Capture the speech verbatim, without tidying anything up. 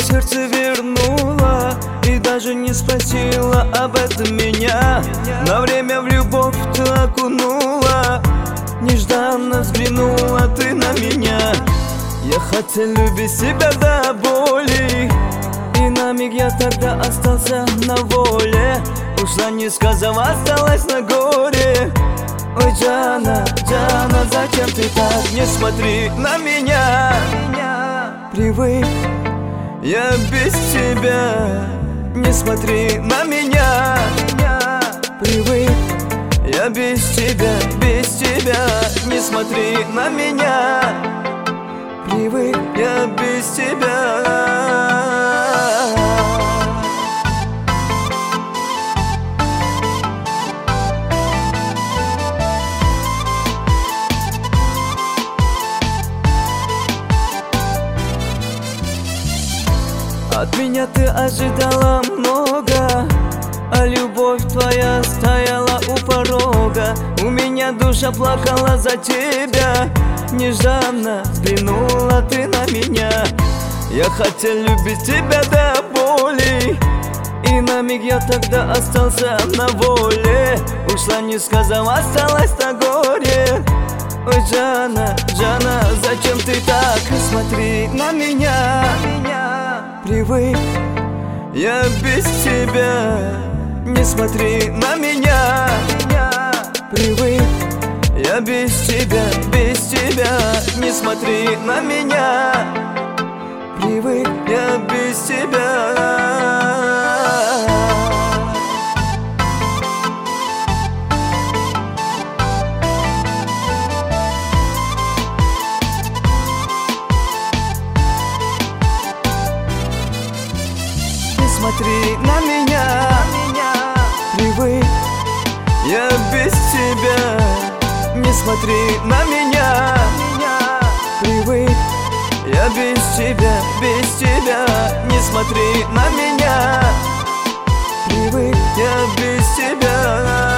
сердце вернула и даже не спросила об этом меня. На время в любовь ты окунула, нежданно взглянула ты на меня. Я хотел любить себя до боли, и на миг я тогда остался на воле. Ушла, не сказав, осталась на горе. Ой, Джана, Джана, зачем ты так? Не смотри на меня. Привык я без тебя. Не смотри на меня. Привык я без тебя, без тебя. Не смотри на меня. Привык я без тебя. От меня ты ожидала много, а любовь твоя стояла у порога. У меня душа плакала за тебя, нежданно взглянула ты на меня. Я хотел любить тебя до боли, и на миг я тогда остался на воле. Ушла, не сказав, осталась на горе. Ой, Джана, Джана, зачем ты так? Смотри на меня. Привык я без тебя. Не смотри на меня. Привык я без тебя, без тебя. Не смотри на меня. Привык я без тебя. Смотри на меня. Привык я без тебя. Не смотри на меня. Привык я без тебя, без тебя. Не смотри на меня. Привык я без тебя.